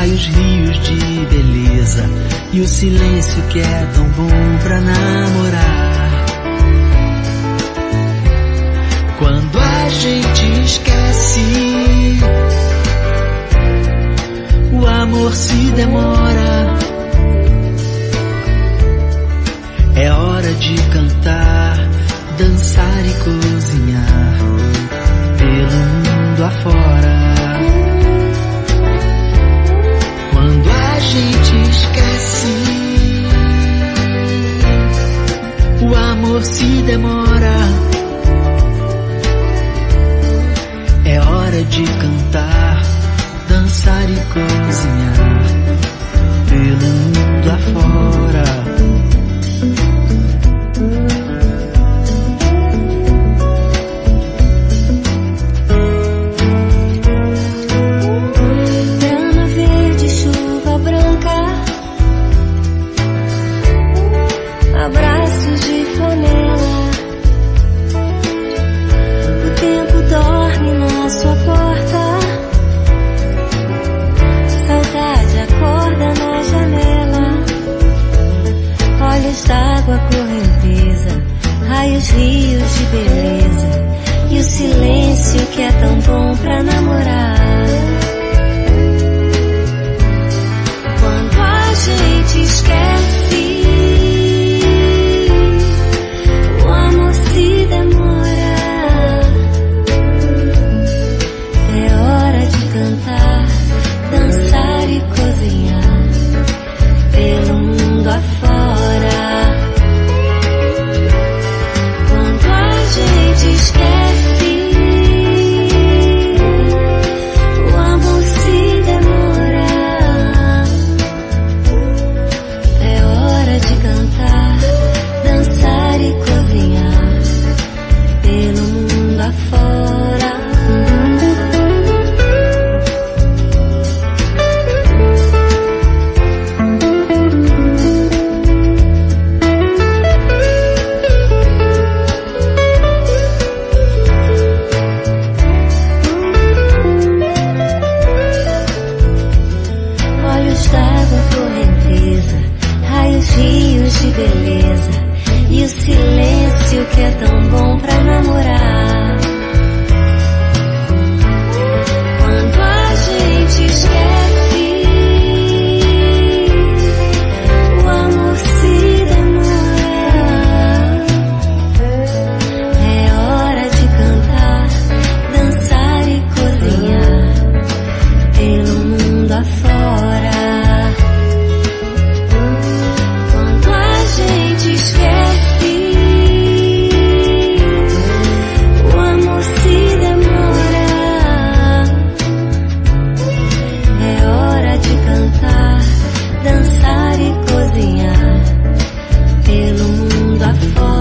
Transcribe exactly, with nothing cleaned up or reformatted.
raios, rios de beleza, e o silêncio que é tão bom pra namorar. Quando a gente esquece, o amor se demora. É hora de cantar, dançar e cozinhar pelo mundo afora. Quando a gente esquece, o amor se demora. É hora de cantar, dançar e cozinhar pelo mundo afora. Abraços de flanela, o tempo dorme na sua porta, saudade acorda na janela, olhos d'água, correnteza, raios, rios de beleza, e o silêncio que é tão bom pra namorar. Quando a gente esquece, se demora. É hora de cantar, dançar e cozinhar pelo mundo afora. Quando a gente esquece, o amor se demora. É hora de cantar, dançar e cozinhar pelo mundo afora. Olhos d'água, correnteza, raios, rios de beleza, e o silêncio que é tão bom pra namorar. Quando a gente esquece, o amor se demora. É hora de cantar, dançar e cozinhar pelo mundo afora. Quando a gente esquece, o amor se demora. É hora de cantar, dançar e cozinhar pelo mundo afora.